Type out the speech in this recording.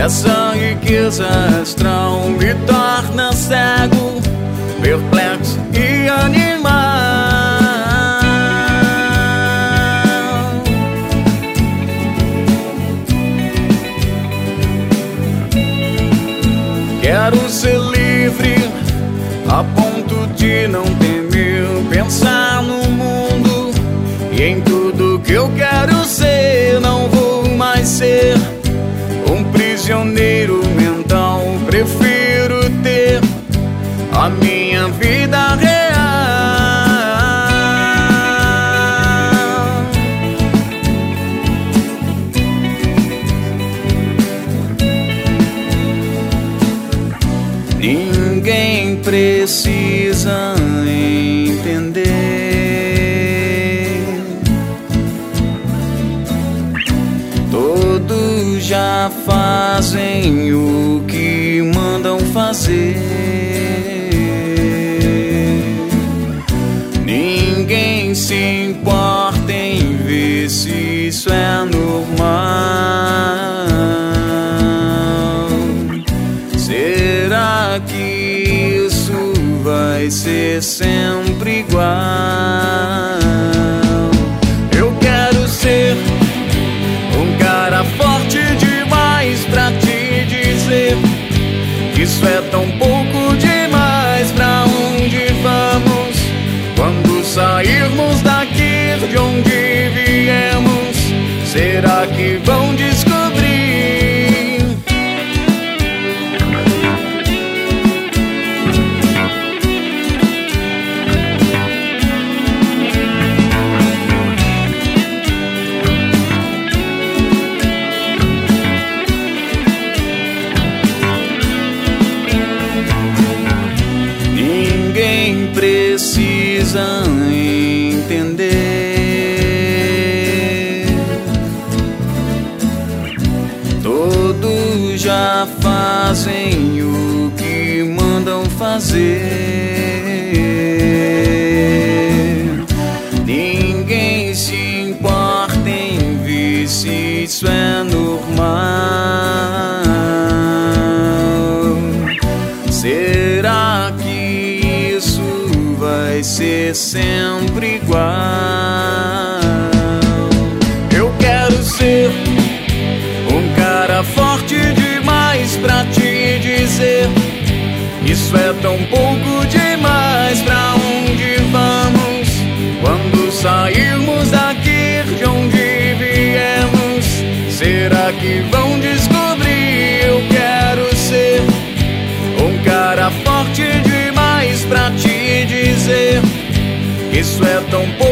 Essa riqueza astral me torna cego, perplexo e animal. Quero ser livre a ponto de não temer pensar no mundo e em tudo que eu quero ser. Não vou mais ser um prisioneiro mental, prefiro ter a minha vida real. Ninguém precisa entender. Todos já fazem o que mandam fazer. Ninguém se importa em ver se isso é normal. Será que isso vai ser sempre igual? Eu quero ser um cara forte demais pra te dizer que isso é tão pouco demais. Pra onde vamos quando sairmos daqui de onde viemos? Será que vão descobrir? Ninguém precisa entender. Todos já fazem o que mandam fazer. Ninguém se importa em ver se isso é normal. Será que isso vai ser sempre igual? Eu quero ser um cara forte demais pra te dizer isso é tão pouco demais. Pra onde vamos quando sairmos daqui de onde viemos? Será que vão descobrir? Eu quero ser um cara forte demais pra te dizer isso é tão pouco